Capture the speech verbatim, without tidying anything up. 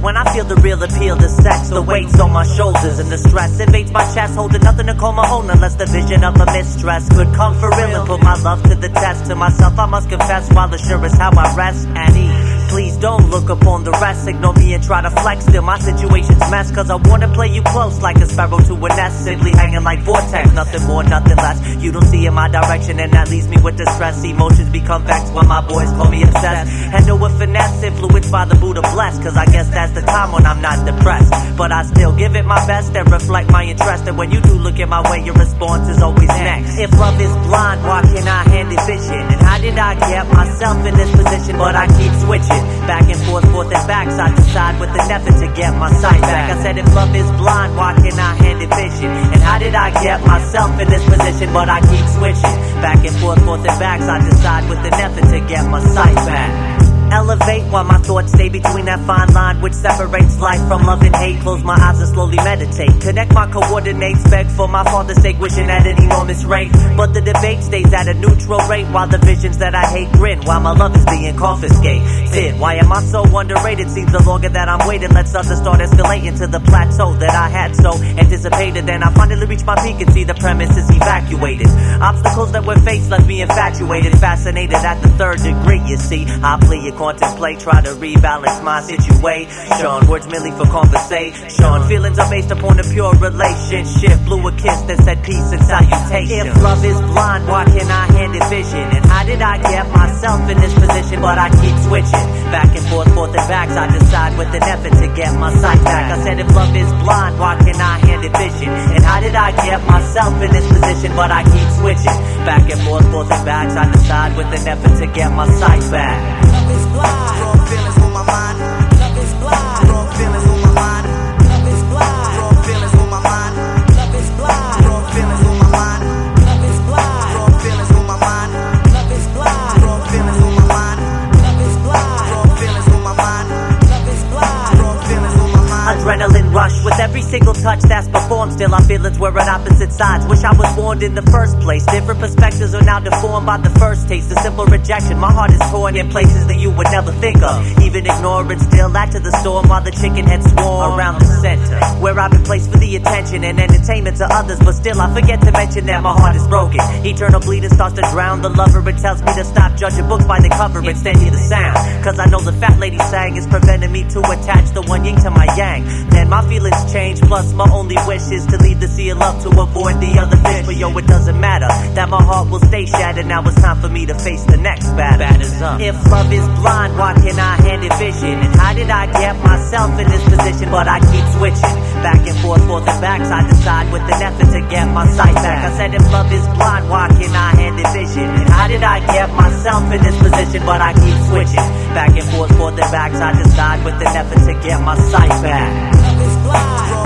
when I feel the real appeal to sex. The weight's on my shoulders and the stress invades my chest, holding nothing to call my own unless the vision of a mistress could come for real and put my love to the test. To myself I must confess, while the sure is how I rest at ease. Please don't look upon the rest, ignore me and try to flex. Still my situation's mess, cause I wanna play you close like a sparrow to a nest, simply hanging like vortex, nothing more, nothing less. You don't see in my direction and that leaves me with distress. Emotions become vexed when my boys call me obsessed. Handle with finesse, influenced by the Buddha blessed, cause I guess that's the time when I'm not depressed. But I still give it my best and reflect my interest, and when you do look at my way, your response is always next. If love is blind, why can I hand it vision? And how did I get myself in this position? But I keep switching back and forth, forth and back, side to side with an effort to get my sight back. I said if love is blind, why can I hand it vision? And how did I get myself in this position? But I keep switching back and forth, forth and back, side to side with an effort to get my sight back. Elevate while my thoughts stay between that fine line which separates life from love and hate. Close my eyes and slowly meditate, connect my coordinates, beg for my father's sake, wishing at an enormous rate. But the debate stays at a neutral rate, while the visions that I hate grin, while my love is being confiscated. Why am I so underrated? Seems the longer that I'm waiting, lets others start escalating to the plateau that I had so anticipated. Then I finally reach my peak and see the premise is evacuated. Obstacles that were faced left me infatuated, fascinated at the third degree. You see, I plea it, contemplate, try to rebalance my situation. Words merely for conversation. Feelings are based upon a pure relationship. Blew a kiss that said peace and salutation. If love is blind, why can I hand it vision? And how did I get myself in this position? But I keep switching back and forth, forth and back, side to side with an effort to get my sight back. I said if love is blind, why can I hand it vision? And how did I get myself in this position? But I keep switching back and forth, forth and back, side to side with an effort to get my sight back. Love is blind. Strong feelings on my mind. Love is blind. Strong feelings on my mind. Love is blind. Strong feelings on my mind. Love is blind. Strong feelings on my mind. Love is blind. Strong feelings on my mind. Love is blind. Strong feelings on my mind. Love is blind. Strong feelings on my mind. Love is blind. Strong feelings on my mind. Adrenaline rush with every single touch that's performed. Still our feelings were at opposite sides. Wish I was warned in the first place. Different perspectives are now deformed by the first taste. A simple rejection, my heart is torn in places that you would never think of. Even ignore it, still add to the storm while the chicken head swarm around the center, where I've been placed for the attention and entertainment to others. But still I forget to mention that my heart is broken. Eternal bleeding starts to drown the lover. It tells me to stop judging books by the cover, instead hear the sound. Cause I know the fat lady sang is preventing me to attach the one yin to my yang. Then my feelings change, plus my only wish is to leave the sea of love to avoid the other fish. But yo, it doesn't matter that my heart will stay shattered. Now it's time for me to face the next battle. If love is blind, why can I hand it vision? And how did I get myself in this position? But I keep switching back and forth, forth and back, side to side with an effort to get my sight back. I said if love is blind, why can I hand it vision? And how did I get myself in this position? But I keep switching back and forth, forth and back, side to side with an effort to get my sight back. Love is blind.